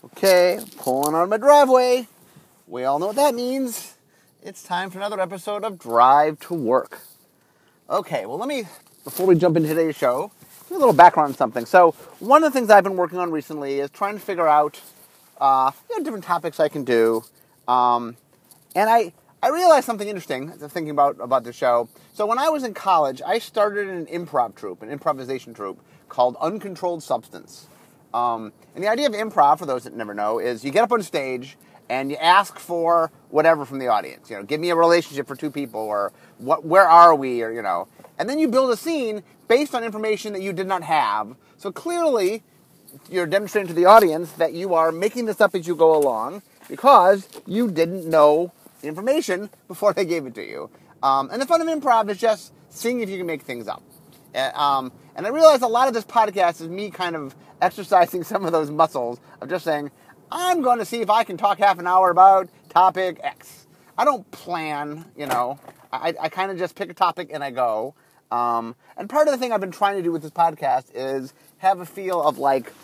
Okay, pulling out of my driveway. We all know what that means. It's time for another episode of Drive to Work. Okay, well before we jump into today's show, give you a little background on something. So, one of the things I've been working on recently is trying to figure out, different topics I can do. And I realized something interesting as I'm thinking about the show. So when I was in college, I started an improvisation troupe called Uncontrolled Substance. And the idea of improv, for those that never know, is you get up on stage and you ask for whatever from the audience. Give me a relationship for two people, or where are we, or, and then you build a scene based on information that you did not have. So clearly, you're demonstrating to the audience that you are making this up as you go along because you didn't know the information before they gave it to you. And the fun of improv is just seeing if you can make things up. And I realize a lot of this podcast is me kind of exercising some of those muscles of just saying, I'm going to see if I can talk half an hour about topic X. I don't plan, I kind of just pick a topic and I go. And part of the thing I've been trying to do with this podcast is have a feel of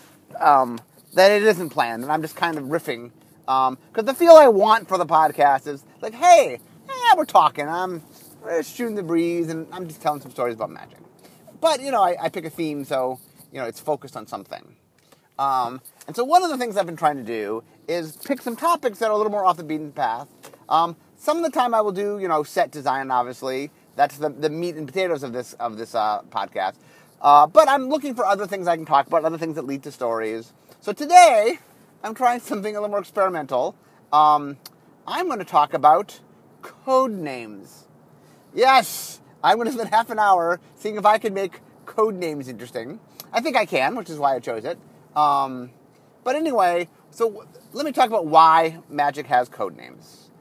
that it isn't planned and I'm just kind of riffing. Because the feel I want for the podcast is like, hey, we're talking. We're shooting the breeze and I'm just telling some stories about magic. But, I pick a theme so, it's focused on something. And so one of the things I've been trying to do is pick some topics that are a little more off the beaten path. Some of the time I will do, set design, obviously. That's the meat and potatoes of this podcast. But I'm looking for other things I can talk about, other things that lead to stories. So today, I'm trying something a little more experimental. I'm going to talk about code names. Yes, I'm going to spend half an hour seeing if I can make code names interesting. I think I can, which is why I chose it. But anyway, so let me talk about why Magic has code names.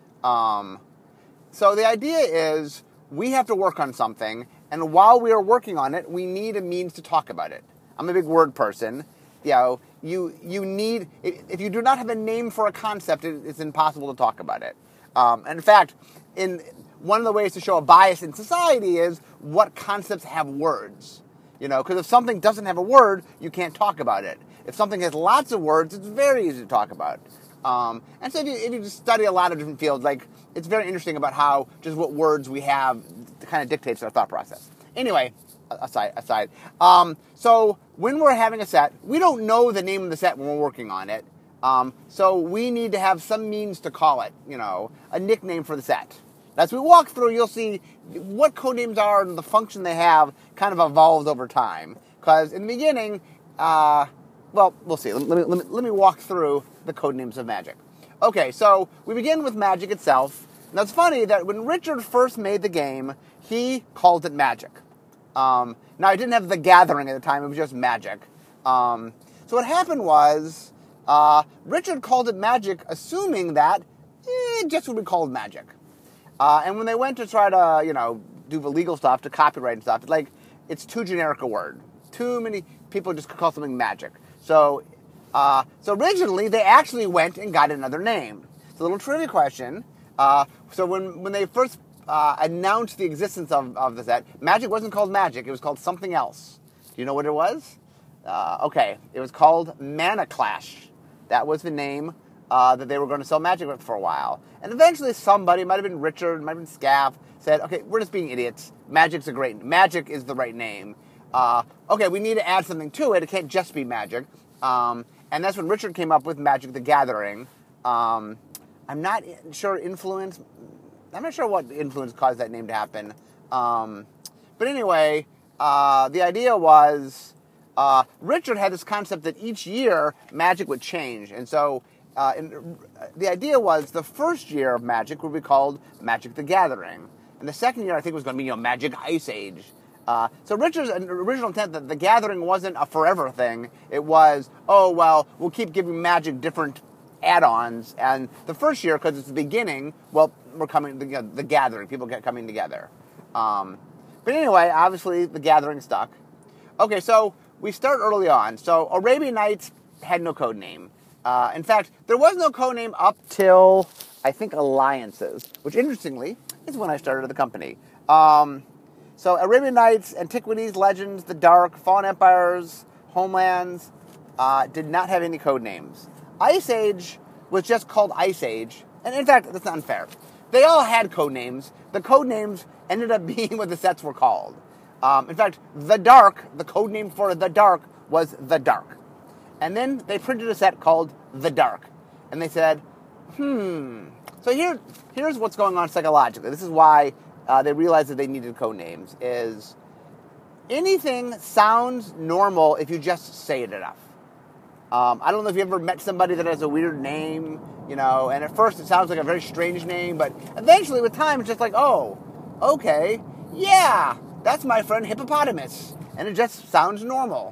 So the idea is we have to work on something, and while we are working on it, we need a means to talk about it. I'm a big word person. You need, if you do not have a name for a concept, it's impossible to talk about it. And in fact, one of the ways to show a bias in society is what concepts have words. Because if something doesn't have a word, you can't talk about it. If something has lots of words, it's very easy to talk about. And so if you just study a lot of different fields, it's very interesting about how just what words we have kind of dictates our thought process. Anyway, aside. So when we're having a set, we don't know the name of the set when we're working on it. So we need to have some means to call it, a nickname for the set. As we walk through, you'll see what code names are and the function they have kind of evolved over time. Because in the beginning, we'll see. Let me walk through the code names of Magic. Okay, so we begin with Magic itself. Now it's funny that when Richard first made the game, he called it Magic. Now I didn't have The Gathering at the time; it was just Magic. So what happened was Richard called it Magic, assuming that it just would be called Magic. And when they went to try to, do the legal stuff, to copyright and stuff, it's too generic a word. Too many people just call something Magic. So originally, they actually went and got another name. It's a little trivia question. So when they first announced the existence of the set, Magic wasn't called Magic. It was called something else. Do you know what it was? Okay. It was called Mana Clash. That was the name that they were going to sell Magic with for a while. And eventually somebody, might have been Richard, might have been Scaff, said, okay, we're just being idiots. Magic is the right name. Okay, we need to add something to it. It can't just be Magic. And that's when Richard came up with Magic the Gathering. I'm not sure what influence caused that name to happen. But anyway, the idea was Richard had this concept that each year Magic would change. And so the idea was the first year of Magic would be called Magic the Gathering. And the second year, I think, was going to be, Magic Ice Age. So Richard's original intent that the Gathering wasn't a forever thing. It was, we'll keep giving Magic different add-ons. And the first year, because it's the beginning, we're coming together, the Gathering, people get coming together. But anyway, obviously, the Gathering stuck. Okay, so we start early on. So Arabian Nights had no code name. In fact, there was no code name up till, I think, Alliances, which, interestingly, is when I started the company. So Arabian Nights, Antiquities, Legends, The Dark, Fallen Empires, Homelands did not have any code names. Ice Age was just called Ice Age. And in fact, that's unfair. They all had code names. The code names ended up being what the sets were called. In fact, The Dark, the code name for The Dark was The Dark. And then they printed a set called The Dark. And they said, So here's what's going on psychologically. This is why they realized that they needed code names, is anything sounds normal if you just say it enough. I don't know if you ever met somebody that has a weird name, and at first it sounds like a very strange name, but eventually with time it's just like, oh, okay, yeah, that's my friend Hippopotamus, and it just sounds normal.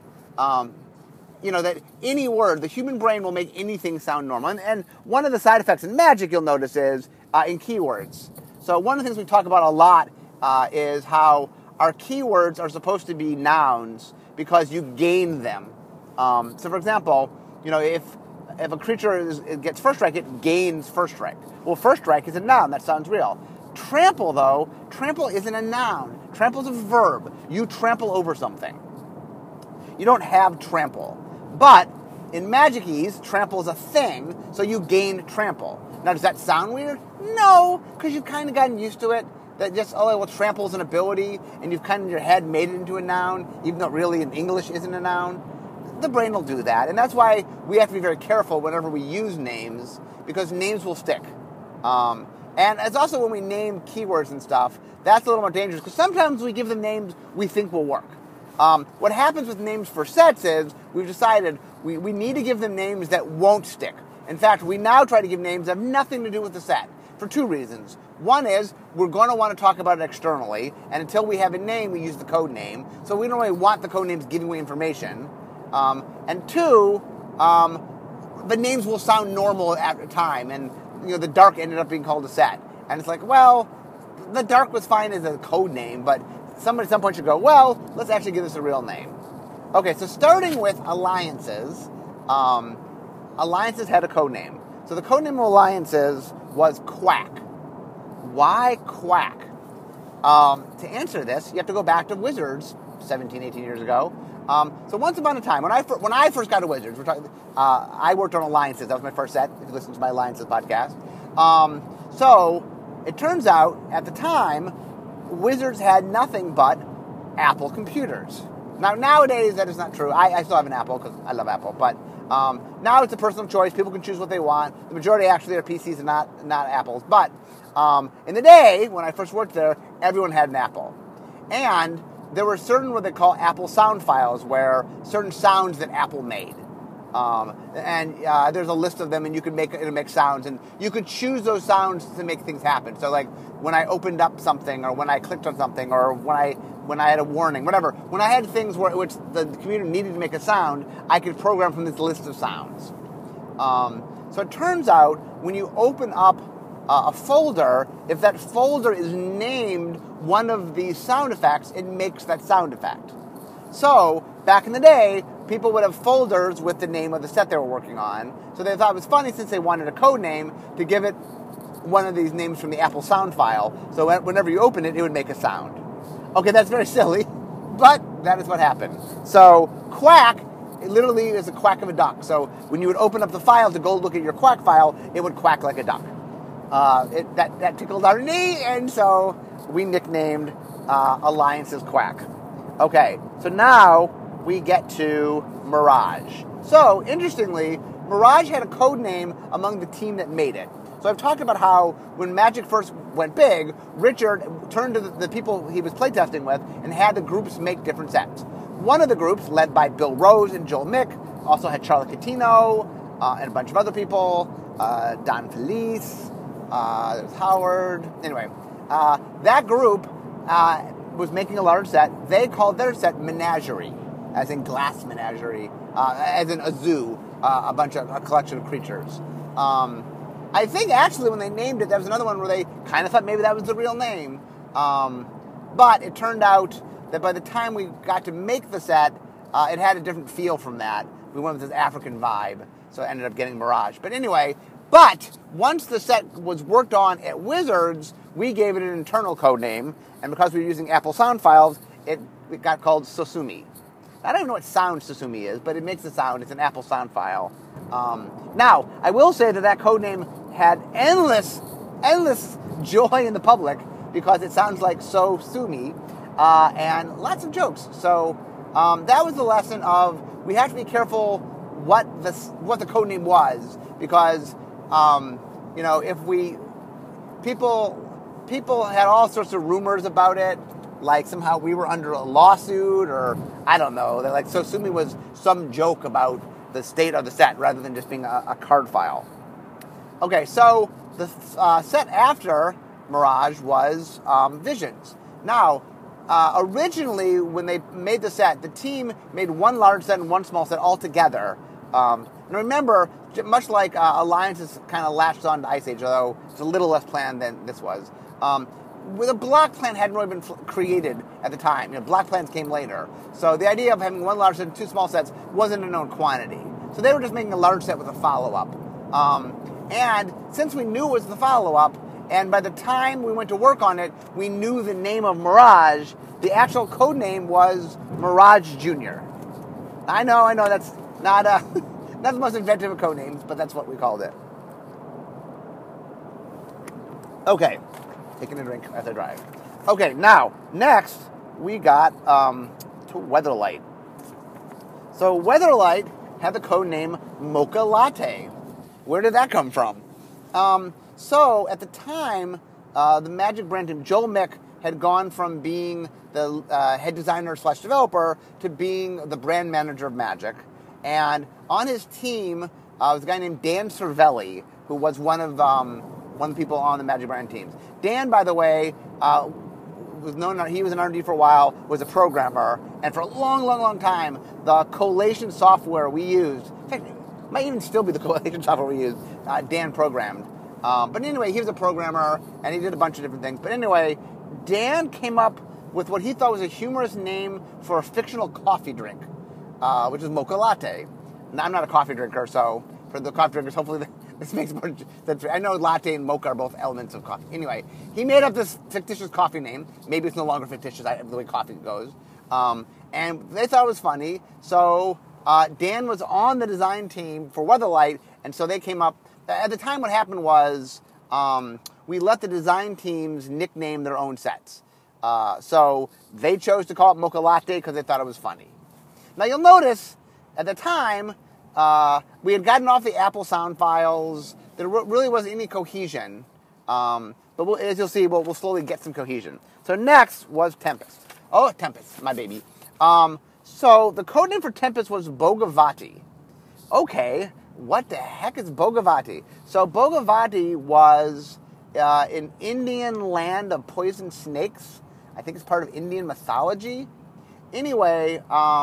That any word, the human brain will make anything sound normal. And one of the side effects in Magic, you'll notice, is in keywords. So one of the things we talk about a lot is how our keywords are supposed to be nouns because you gain them. So, for example, if a creature gets first strike, it gains first strike. Well, first strike is a noun. That sounds real. Trample, though, trample isn't a noun. Trample is a verb. You trample over something. You don't have trample. But in Magic-Ese, trample is a thing, so you gain trample. Now, does that sound weird? No, because you've kind of gotten used to it. That just, trample is an ability, and you've kind of in your head made it into a noun, even though really in English isn't a noun. The brain will do that, and that's why we have to be very careful whenever we use names, because names will stick. And it's also when we name keywords and stuff, that's a little more dangerous, because sometimes we give them names we think will work. What happens with names for sets is we've decided we need to give them names that won't stick. In fact, we now try to give names that have nothing to do with the set for two reasons. One is we're going to want to talk about it externally, and until we have a name, we use the code name. So we don't really want the code names giving away information. And two, the names will sound normal at the time, and The Dark ended up being called a set. And it's like, well, The Dark was fine as a code name, but somebody at some point should go, well, let's actually give this a real name. Okay, so starting with alliances, alliances had a code name. So the code name of alliances was Quack. Why Quack? To answer this, you have to go back to Wizards 17, 18 years ago. So once upon a time, when I first got to Wizards, I worked on alliances. That was my first set, if you listen to my alliances podcast. So it turns out, at the time, Wizards had nothing but Apple computers. Now, nowadays, that is not true. I still have an Apple because I love Apple. But now it's a personal choice. People can choose what they want. The majority actually are PCs and not Apples. But in the day, when I first worked there, everyone had an Apple. And there were certain what they call Apple sound files, where certain sounds that Apple made. There's a list of them, and it'll make sounds, and you could choose those sounds to make things happen. So, like when I opened up something, or when I clicked on something, or when I had a warning, whatever. When I had things which the computer needed to make a sound, I could program from this list of sounds. So it turns out when you open up a folder, if that folder is named one of these sound effects, it makes that sound effect. So back in the day, people would have folders with the name of the set they were working on. So they thought it was funny, since they wanted a code name, to give it one of these names from the Apple sound file. So whenever you open it, it would make a sound. Okay, that's very silly, but that is what happened. So Quack, it literally is a quack of a duck. So when you would open up the file to go look at your Quack file, it would quack like a duck. That tickled our knee, and so we nicknamed Alliances Quack. Okay, so now we get to Mirage. So, interestingly, Mirage had a code name among the team that made it. So I've talked about how when Magic first went big, Richard turned to the people he was playtesting with and had the groups make different sets. One of the groups, led by Bill Rose and Joel Mick, also had Charlie Catino and a bunch of other people, Don Felice, there's Howard. Anyway, that group was making a large set. They called their set Menagerie, as in glass menagerie, as in a zoo, a collection of creatures. I think actually when they named it, there was another one where they kind of thought maybe that was the real name. But it turned out that by the time we got to make the set, it had a different feel from that. We went with this African vibe, so it ended up getting Mirage. But anyway, once the set was worked on at Wizards, we gave it an internal code name, and because we were using Apple sound files, it got called Sosumi. I don't even know what sound Susumi is, but it makes a sound. It's an Apple sound file. Now, I will say that codename had endless joy in the public because it sounds like So Sumi, and lots of jokes. So that was the lesson of we have to be careful what the codename was, because if people had all sorts of rumors about it, like somehow we were under a lawsuit, or I don't know, that like Sosumi was some joke about the state of the set rather than just being a card file. Okay, so the set after Mirage was Visions. Now, originally when they made the set, the team made one large set and one small set all together. And remember, much like Alliances kind of latched on to Ice Age, although it's a little less planned than this was, the block plan hadn't really been created at the time. Block plans came later. So the idea of having one large set and two small sets wasn't a known quantity. So they were just making a large set with a follow-up. And since we knew it was the follow-up, and by the time we went to work on it, we knew the name of Mirage, the actual code name was Mirage Jr. I know, that's not the most inventive of code names, but that's what we called it. Okay, taking a drink as I drive. Okay, now, next, we got to Weatherlight. So Weatherlight had the code name Mocha Latte. Where did that come from? So at the time, the Magic brand team, Joel Mick, had gone from being the head designer / developer to being the brand manager of Magic. And on his team was a guy named Dan Cervelli, who was one of the people on the Magic brand teams. Dan, by the way, was known. He was an R&D for a while, was a programmer, and for a long time, the collation software we used, in fact, it might even still be the collation software we used, Dan programmed. But anyway, he was a programmer, and he did a bunch of different things. But anyway, Dan came up with what he thought was a humorous name for a fictional coffee drink, which is Mocha Latte. Now, I'm not a coffee drinker, so for the coffee drinkers, hopefully this makes more sense. I know latte and mocha are both elements of coffee. Anyway, he made up this fictitious coffee name. Maybe it's no longer fictitious, the way coffee goes. And they thought it was funny, so Dan was on the design team for Weatherlight, and so they came up. At the time, what happened was we let the design teams nickname their own sets. So they chose to call it Mocha Latte because they thought it was funny. Now, you'll notice, at the time, we had gotten off the Apple sound files. There really wasn't any cohesion. But as you'll see, we'll slowly get some cohesion. So next was Tempest. Oh, Tempest, my baby. So the code name for Tempest was Bhogavati. Okay, what the heck is Bhogavati? So Bhogavati was an Indian land of poison snakes. I think it's part of Indian mythology. Anyway,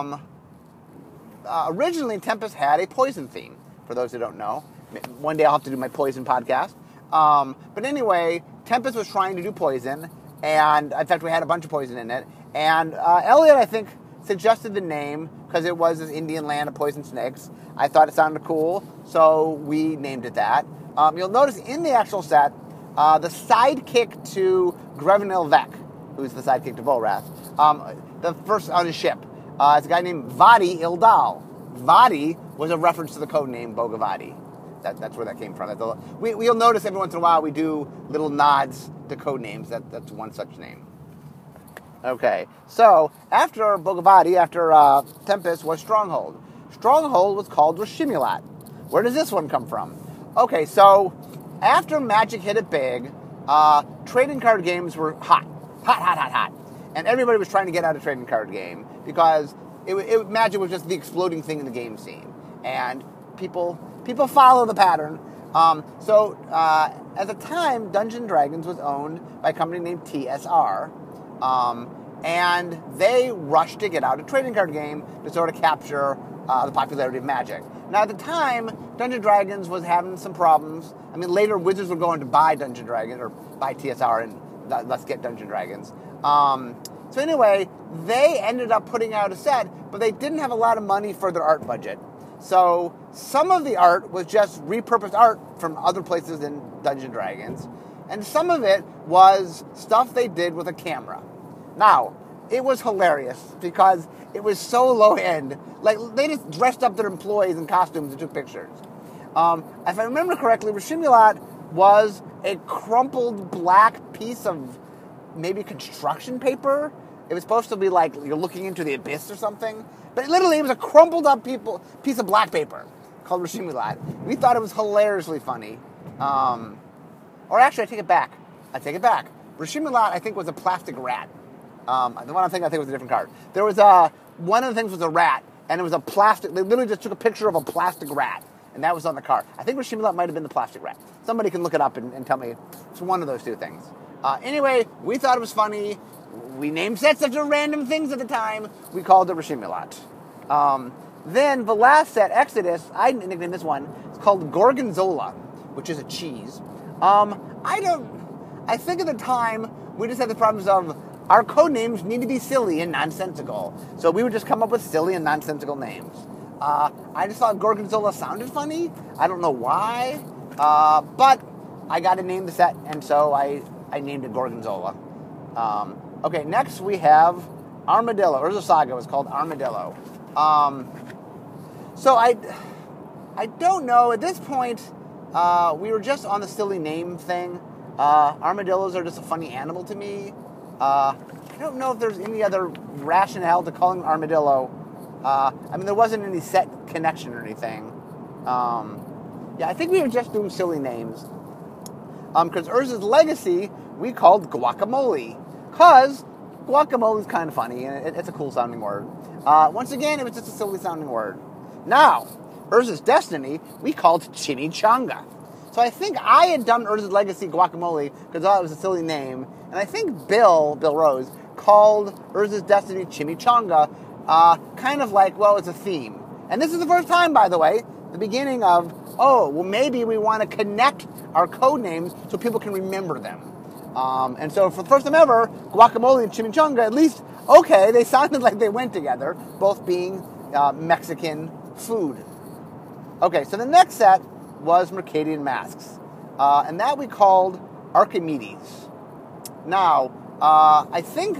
originally Tempest had a poison theme, for those who don't know. One day I'll have to do my poison podcast. But anyway, Tempest was trying to do poison, and in fact we had a bunch of poison in it. And Elliot, I think, suggested the name because it was this Indian land of poison snakes. I thought it sounded cool, so we named it that. You'll notice in the actual set, the sidekick to Grevenil Vec, who's the sidekick to Volrath, the first on his ship, is a guy named Vadi Ildal. Vadi was a reference to the code name Bhogavati. That's where that came from. You'll notice every once in a while we do little nods to code names. That's one such name. Okay, so after Bhogavati, after Tempest, was Stronghold. Stronghold was called Rashimilat. Where does this one come from? Okay, so after Magic hit it big, trading card games were hot. And everybody was trying to get out of trading card game because Magic was just the exploding thing in the game scene. And people follow the pattern. So at the time, Dungeons & Dragons was owned by a company named TSR. And they rushed to get out a trading card game to sort of capture the popularity of Magic. Now, at the time, Dungeons & Dragons was having some problems. I mean, later Wizards were going to buy Dungeons & Dragons, or buy TSR, and let's get Dungeons & Dragons. So anyway, they ended up putting out a set, but they didn't have a lot of money for their art budget. So some of the art was just repurposed art from other places in Dungeons & Dragons, and some of it was stuff they did with a camera. Now, it was hilarious because it was so low end. Like, they just dressed up their employees in costumes and took pictures. If I remember correctly, Rishimulat was a crumpled black piece of maybe construction paper. It was supposed to be like you're looking into the abyss or something. But literally, it was a crumpled up piece of black paper called Rishimulat. We thought it was hilariously funny. Or actually, I take it back. Rishimulat, I think, was a plastic rat. The one I think was a different card. There was one of the things was a rat, and it was a plastic. They literally just took a picture of a plastic rat, and that was on the card. I think Rishimulat might have been the plastic rat. Somebody can look it up and tell me it's one of those two things. Anyway, we thought it was funny. We named sets after random things at the time. We called it Rishimulat. Then the last set, Exodus, I nicknamed this one. It's called Gorgonzola, which is a cheese. I think at the time we just had the problems of our code names need to be silly and nonsensical. So we would just come up with silly and nonsensical names. I just thought Gorgonzola sounded funny. I don't know why. But I got to name the set, and so I named it Gorgonzola. Okay, next we have Armadillo. Urza Saga was called Armadillo. So I don't know. At this point, we were just on the silly name thing. Armadillos are just a funny animal to me. I don't know if there's any other rationale to calling an armadillo. I mean, there wasn't any set connection or anything. Yeah, I think we were just doing silly names. Because Urza's Legacy, we called Guacamole. Because guacamole is kind of funny, and it's a cool sounding word. Once again, it was just a silly sounding word. Now, Urza's Destiny, we called Chimichanga. So I think I had done Urza's Legacy Guacamole because I thought it was a silly name. And I think Bill Rose, called Urza's Destiny Chimichanga, kind of like, well, it's a theme. And this is the first time, by the way, the beginning of, oh, well, maybe we want to connect our code names so people can remember them. And so for the first time ever, guacamole and chimichanga, at least, okay, they sounded like they went together, both being Mexican food. Okay, so the next set was Mercadian Masks. And that we called Archimedes. Now, I think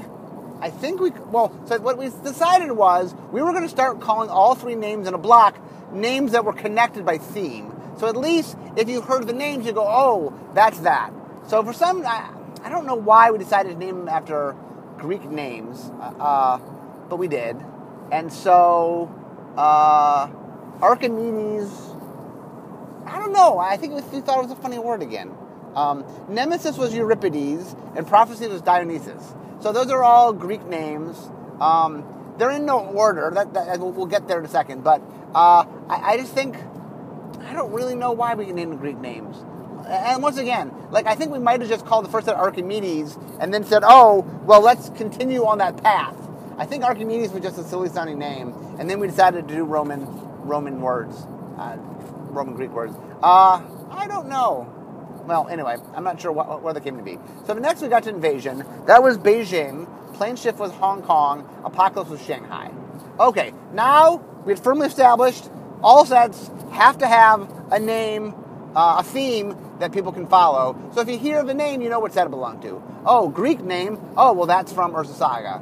so what we decided was we were going to start calling all three names in a block names that were connected by theme. So at least if you heard the names, you go, oh, that's that. So for some, I don't know why we decided to name them after Greek names, but we did. And so Archimedes, I don't know. I think we thought it was a funny word again. Nemesis was Euripides, and Prophecy was Dionysus. So those are all Greek names. They're in no order. We'll get there in a second. But I just think, I don't really know why we can name the Greek names. And once again, like, I think we might have just called the first set Archimedes and then said, oh, well, let's continue on that path. I think Archimedes was just a silly-sounding name, and then we decided to do Roman words, Roman Greek words. I don't know. Well, anyway, I'm not sure where they came to be. So the next we got to Invasion. That was Beijing. Planeshift was Hong Kong. Apocalypse was Shanghai. Okay, now we had firmly established all sets have to have a name, a theme that people can follow. So if you hear the name, you know what set it belonged to. Oh, Greek name. Oh, well, that's from Urza Saga.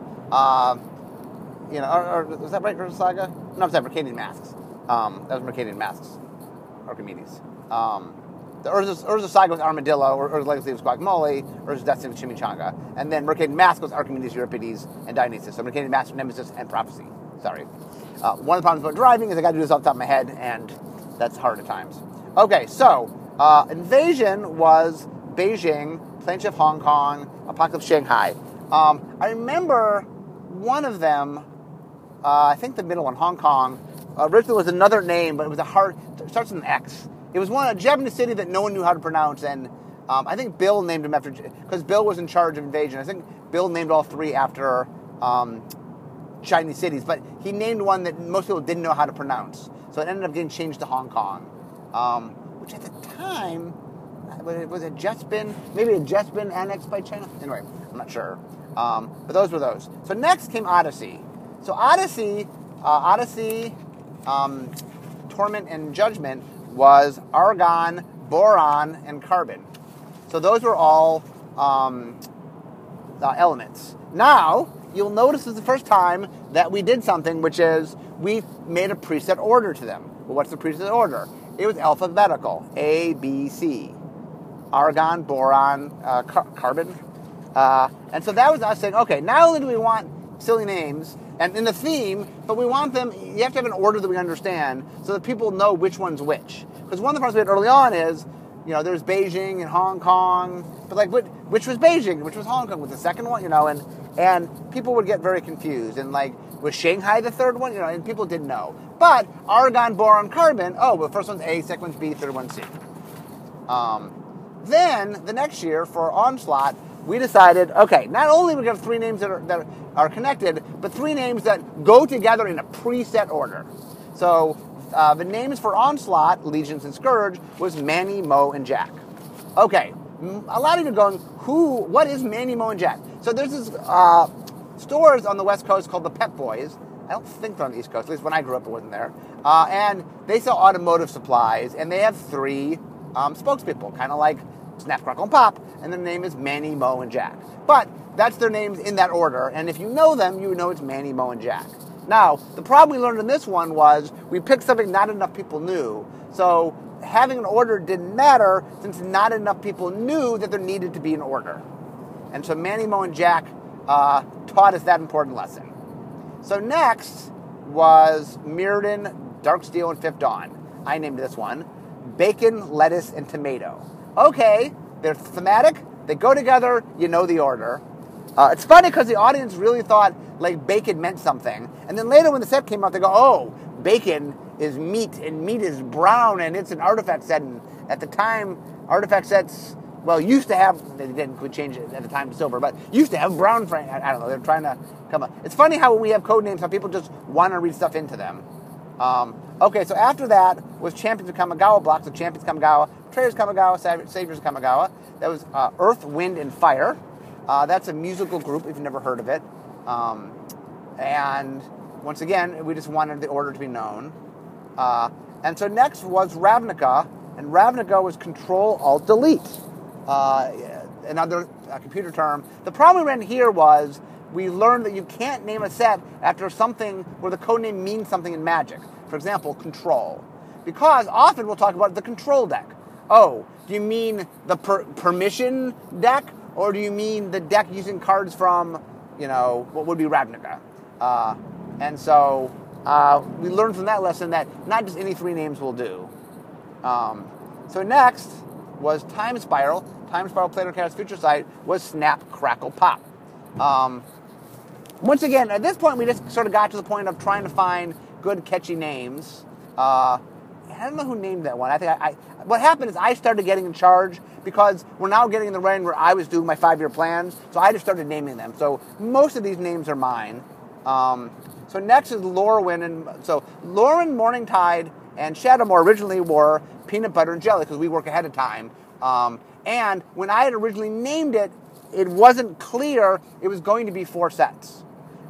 Or was that right, Urza Saga? No, it's that Mercadian Masks. That was Mercadian Masks. Archimedes. The Urza Saga was Armadillo, Urza's Legacy was Guacamole, Urza's Destiny was Chimichanga. And then Mercadian Masks was Archimedes, Euripides, and Dionysus. So Mercadian Masks was Nemesis and Prophecy. Sorry. One of the problems about driving is I got to do this off the top of my head, and that's hard at times. Okay, so Invasion was Beijing, Planeshift Hong Kong, Apocalypse Shanghai. I remember one of them, I think the middle one, Hong Kong, originally was another name, but it starts with an X. It was a Japanese city that no one knew how to pronounce, and I think Bill named him after, because Bill was in charge of Invasion. I think Bill named all three after Chinese cities, but he named one that most people didn't know how to pronounce. So it ended up getting changed to Hong Kong, which at the time, was it just been, maybe it had just been annexed by China? Anyway, I'm not sure. But those were those. So next came Odyssey. So Odyssey, Torment and Judgment was Argon, Boron, and Carbon. So those were all elements. Now, you'll notice it's the first time that we did something, which is we made a preset order to them. Well, what's the preset order? It was alphabetical, A, B, C. Argon, boron, carbon. And so that was us saying, okay, not only do we want silly names and in the theme, but we want them, you have to have an order that we understand so that people know which one's which. Because one of the problems we had early on is, there's Beijing and Hong Kong, but like which was Beijing, which was Hong Kong, was the second one, and people would get very confused. And like, was Shanghai the third one? And people didn't know. But argon, boron, carbon, the first one's A, second one's B, third one's C. Then, the next year, for Onslaught, we decided, okay, not only are we going to have 3 names that are connected, but 3 names that go together in a preset order. So, the names for Onslaught, Legions, and Scourge was Manny, Mo, and Jack. Okay, a lot of you are going, what is Manny, Mo, and Jack? So there's this stores on the West Coast called the Pep Boys. I don't think they're on the East Coast, at least when I grew up it wasn't there. And they sell automotive supplies, and they have 3 spokespeople, kind of like Snap, Crackle, and Pop, and their name is Manny, Mo, and Jack. But that's their names in that order, and if you know them, you know it's Manny, Mo, and Jack. Now, the problem we learned in this one was we picked something not enough people knew, so having an order didn't matter since not enough people knew that there needed to be an order. And so Manny, Mo, and Jack taught us that important lesson. So next was Mirrodin, Darksteel, and Fifth Dawn. I named this one Bacon, Lettuce, and Tomato. Okay, they're thematic, they go together, you know the order. It's funny because the audience really thought like bacon meant something. And then later when the set came out, they go, oh, bacon is meat, and meat is brown, and it's an artifact set. And at the time, artifact sets, used to have, they didn't change it at the time to silver, but used to have brown frame. I don't know, they're trying to come up. It's funny how when we have code names, how people just want to read stuff into them. Okay, so after that was Champions of Kamigawa blocks, so Champions Kamigawa, Betrayers Kamigawa, Saviors Kamigawa. That was Earth, Wind, and Fire. That's a musical group, if you've never heard of it. And once again, we just wanted the order to be known. And so next was Ravnica, and Ravnica was Control-Alt-Delete, another computer term. The problem we ran here was we learned that you can't name a set after something where the codename means something in Magic. For example, Control. Because often we'll talk about the Control deck. Oh, do you mean the permission deck? Or do you mean the deck using cards from, what would be Ravnica? And so we learned from that lesson that not just any 3 names will do. So next was Time Spiral. Time Spiral Planar Chaos Future Sight was Snap, Crackle, Pop. Once again, at this point, we just sort of got to the point of trying to find good, catchy names. I don't know who named that one. I think what happened is I started getting in charge because we're now getting in the range where I was doing my 5-year plans, so I just started naming them. So most of these names are mine. So next is Lorwyn, and so Lorwyn, Morningtide, and Shadowmoor originally were Peanut Butter and Jelly because we work ahead of time. And when I had originally named it, it wasn't clear it was going to be 4 sets.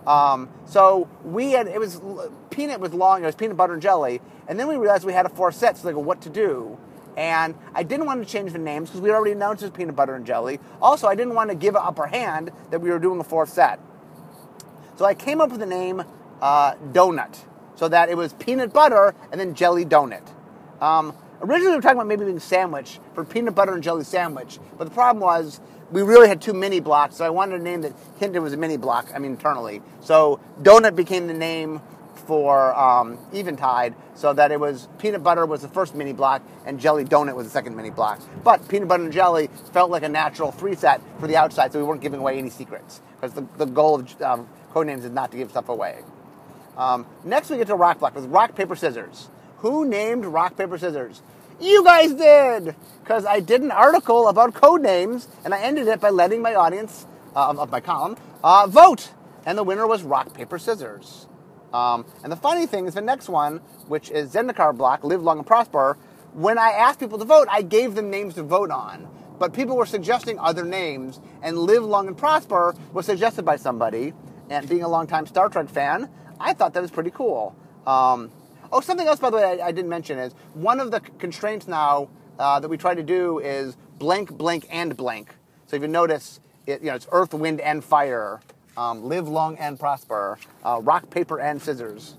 So Peanut was long, it was Peanut Butter and Jelly, and then we realized we had a 4 set, so they go, what to do? And I didn't want to change the names because we already announced it was Peanut Butter and Jelly. Also, I didn't want to give an upper hand that we were doing a 4th set. So I came up with the name Donut, so that it was peanut butter and then jelly donut. Originally we were talking about maybe being sandwich for peanut butter and jelly sandwich, but the problem was we really had too many blocks, so I wanted a name that hinted it was a mini block, internally. So Donut became the name for Eventide, so that it was peanut butter was the first mini block and jelly donut was the second mini block. But peanut butter and jelly felt like a natural 3 set for the outside, so we weren't giving away any secrets because the goal of codenames is not to give stuff away. Next we get to Rock Block with Rock, Paper, Scissors. Who named Rock, Paper, Scissors? You guys did! Because I did an article about code names, and I ended it by letting my audience of my column vote. And the winner was Rock, Paper, Scissors. And the funny thing is the next one, which is Zendikar Block, Live Long and Prosper, when I asked people to vote, I gave them names to vote on. But people were suggesting other names, and Live Long and Prosper was suggested by somebody. And being a longtime Star Trek fan, I thought that was pretty cool. Something else, by the way, I didn't mention is one of the constraints now that we try to do is blank, blank, and blank. So if you notice, it's Earth, Wind, and Fire. Live long and prosper. Rock, paper, and scissors.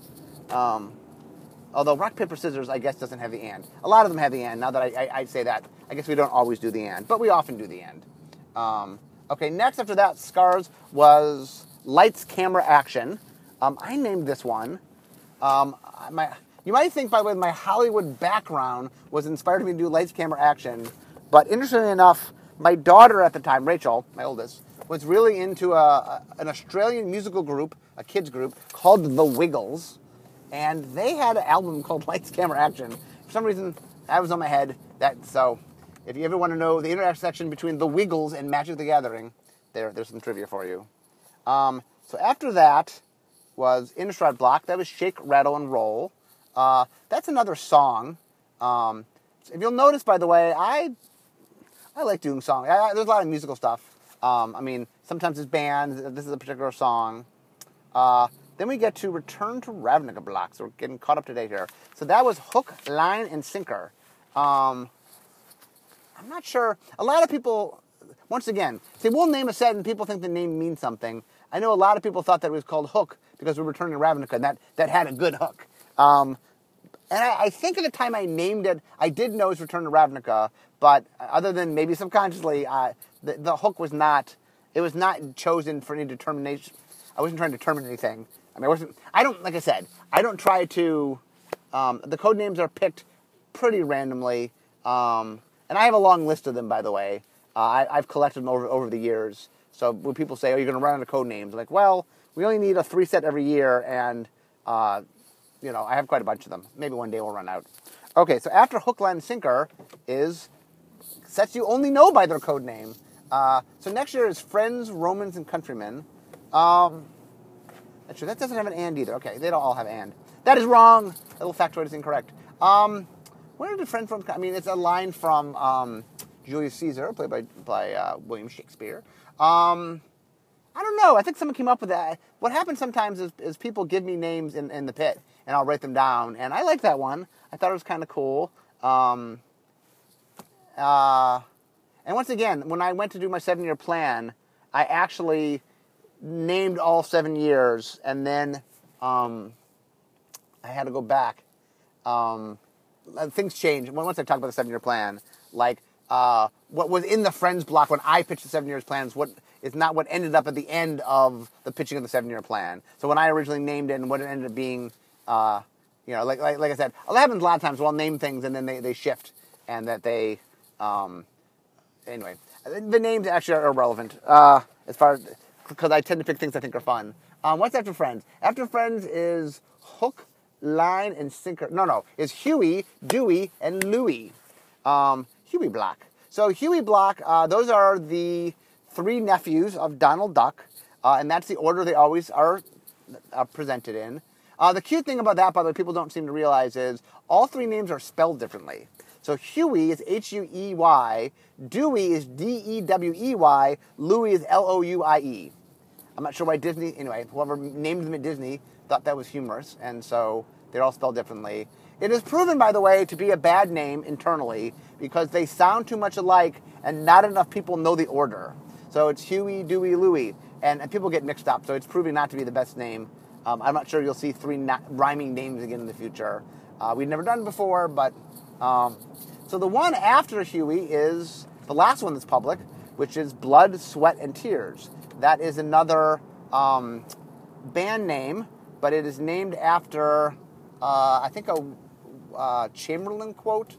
Although rock, paper, scissors, I guess, doesn't have the and. A lot of them have the and. Now that I say that, I guess we don't always do the and, but we often do the and. Okay, next after that, Scars was Lights, Camera, Action. I named this one. You might think, by the way, my Hollywood background was inspired me to do Lights, Camera, Action. But interestingly enough, my daughter at the time, Rachel, my oldest, was really into an Australian musical group, a kids group, called The Wiggles. And they had an album called Lights, Camera, Action. For some reason, that was on my head. So if you ever want to know the intersection between The Wiggles and Magic the Gathering, there's some trivia for you. So after that was Innistrad Block. That was Shake, Rattle, and Roll. That's another song. If you'll notice, by the way, I like doing songs. There's a lot of musical stuff. Sometimes it's bands. This is a particular song. Then we get to Return to Ravnica blocks. We're getting caught up to date here. So that was Hook, Line, and Sinker. I'm not sure. A lot of people, once again, say we'll name a set and people think the name means something. I know a lot of people thought that it was called Hook because we're returning to Ravnica and that had a good hook. And I think at the time I named it, I did know it was Return to Ravnica, but other than maybe subconsciously, the hook was not chosen for any determination. I wasn't trying to determine anything. Like I said, I don't try to, the code names are picked pretty randomly, and I have a long list of them, by the way. I've collected them over the years. So when people say, you're going to run out of code names, I'm like, well, we only need a 3 set every year, and, I have quite a bunch of them. Maybe one day we'll run out. Okay, so after Hook, Line, and Sinker is sets you only know by their code name. So next year is Friends, Romans, and Countrymen. Actually, that doesn't have an and either. Okay, they don't all have and. That is wrong. A little factoid is incorrect. Where did Friends from? It's a line from Julius Caesar, played by William Shakespeare. I don't know. I think someone came up with that. What happens sometimes is people give me names in the pit, and I'll write them down. And I like that one. I thought it was kind of cool. And once again, when I went to do my 7-year plan, I actually named all 7 years, and then I had to go back. Things change. Once I talk about the 7-year plan, like what was in the Friends block when I pitched the 7 years plan is not what ended up at the end of the pitching of the 7-year plan. So when I originally named it and what it ended up being, like I said, it happens a lot of times. We'll name things and then they shift, and that they, anyway, the names actually are irrelevant as far as, because I tend to pick things I think are fun. What's after Friends? After Friends is Hook, Line, and Sinker. No, it's Huey, Dewey, and Louie. Huey Block. So Huey Block, those are the 3 nephews of Donald Duck, and that's the order they always are presented in. The cute thing about that, by the way, people don't seem to realize is all 3 names are spelled differently. So Huey is Huey, Dewey is Dewey, Louie is Louie. I'm not sure why Disney, anyway, whoever named them at Disney thought that was humorous, and so they're all spelled differently. It is proven, by the way, to be a bad name internally because they sound too much alike and not enough people know the order. So it's Huey, Dewey, Louie, and people get mixed up, so it's proving not to be the best name. I'm not sure you'll see 3 rhyming names again in the future. We've never done it before, but... so the one after Huey is the last one that's public, which is Blood, Sweat, and Tears. That is another band name, but it is named after, I think, a Chamberlain quote.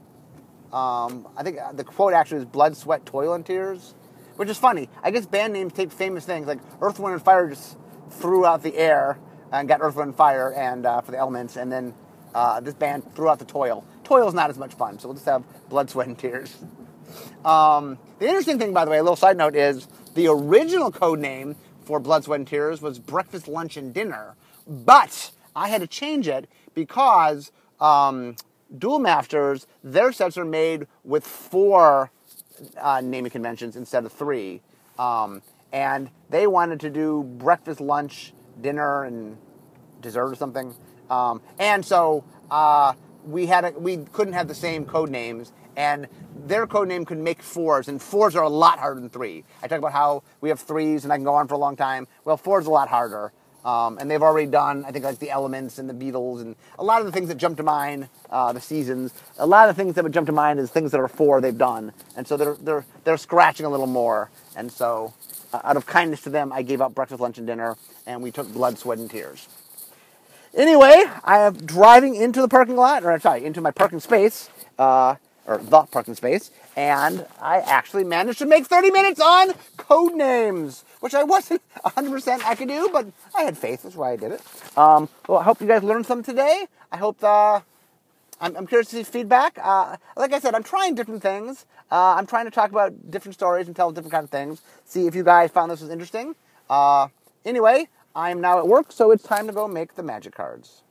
I think the quote actually is Blood, Sweat, Toil, and Tears, which is funny. I guess band names take famous things, like Earth, Wind, and Fire just threw out the air and got Earth, Wind, and Fire and for the elements, and then this band threw out the Toil. Toil's not as much fun, so we'll just have Blood, Sweat, and Tears. The interesting thing, by the way, a little side note, is the original code name for Blood, Sweat, and Tears was Breakfast, Lunch, and Dinner. But I had to change it because Duel Masters, their sets are made with 4 naming conventions instead of 3. And they wanted to do breakfast, lunch, dinner, and dessert or something. And so we couldn't have the same code names, and their code name could make 4s, and 4s are a lot harder than 3. I talk about how we have 3s, and I can go on for a long time. Well, 4's a lot harder, and they've already done, I think, like the Elements and the Beatles, and a lot of the things that jump to mind, the Seasons. A lot of the things that would jump to mind is things that are 4 they've done, and so they're scratching a little more, and so out of kindness to them, I gave up breakfast, lunch, and dinner, and we took blood, sweat, and tears. Anyway, I am driving into the parking lot, into my parking space, or the parking space, and I actually managed to make 30 minutes on code names, which I wasn't 100% I could do, but I had faith. That's why I did it. Well, I hope you guys learned something today. I hope I'm curious to see feedback. Like I said, I'm trying different things. I'm trying to talk about different stories and tell different kinds of things. See if you guys found this was interesting. Anyway, I'm now at work, so it's time to go make the magic cards.